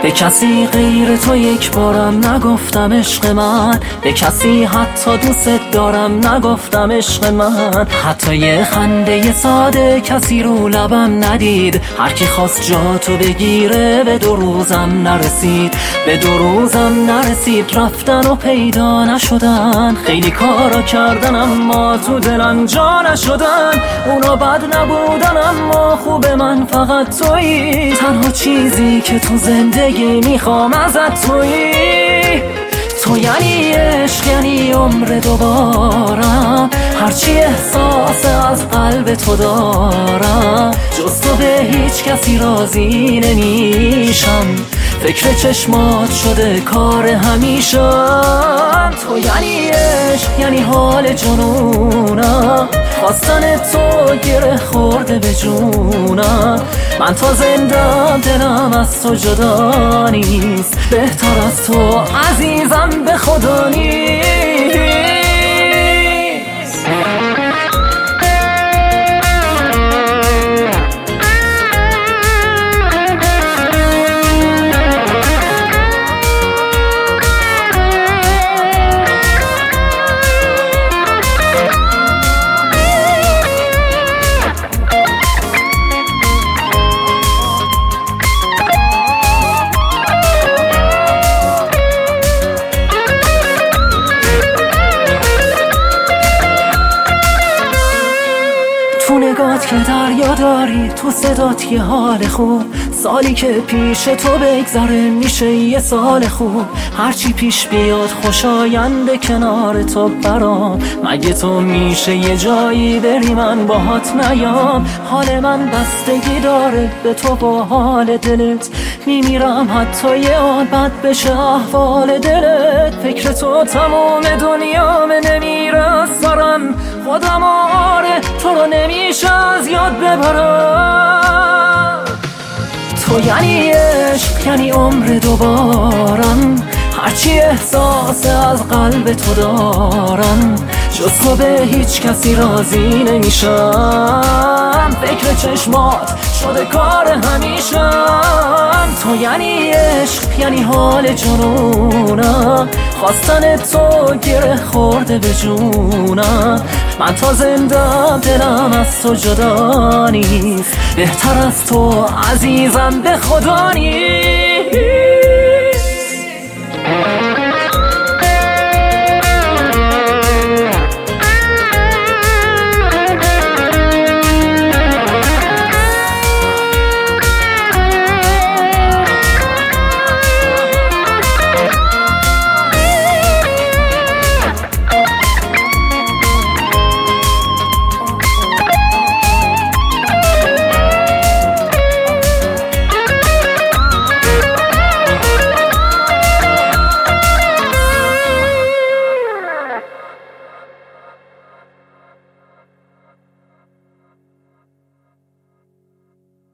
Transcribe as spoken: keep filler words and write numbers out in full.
به کسی غیر تو یک بارم نگفتم عشق من، به کسی حتی دوست دارم نگفتم عشق من. حتی یه خنده ساده کسی رو لبم ندید، هر کی خواست جا تو بگیره به دو روزم نرسید، به دو روزم نرسید. رفتن و پیدا نشدن، خیلی کارا کردن اما تو دلم جا نشدن. اونا بد نبودن اما خوب من فقط تویی، تنها چیزی که تو زندگی میخوام ازت تویی. تو یعنی عشق، یعنی عمر دوبارم، هرچی احساس از قلب تو دارم. جز تو به هیچ کسی راضی نمیشم، فکر چشمات شده کار همیشم. تو یعنی عشق، یعنی حال جنونم، خواستن تو گره خورده به جونم. من تا زندم دلم از تو جدا نیست، بهتر از تو عزیزم به خدا نیست. تو نگات که دریا داری، تو صدات یه حال خوب، سالی که پیش تو بگذره میشه یه سال خوب. هرچی پیش بیاد خوشاینده کنار تو برام، مگه تو میشه یه جایی بری من باهات نیام. حال من بستگی داره به تو با حال دلت، میمیرم حتی یه آن بد بشه احوال دلت. فکر تو تمام دنیام نمیره از سرم، خودم آره تو رو نمیشه از یاد ببرم. تو یعنی عشق، یعنی عمر دوبارم، هرچی احساس از قلب تو دارم. جز تو به هیچ کسی راضی نمیشم، فکر چشمات شده کار همیشم. تو یعنی عشق، یعنی حال جنونم، خواستن تو گره خورده به جونم. من تا زندم دلم از تو جدا نیست، بهتر از تو عزیزم به خدا نیست.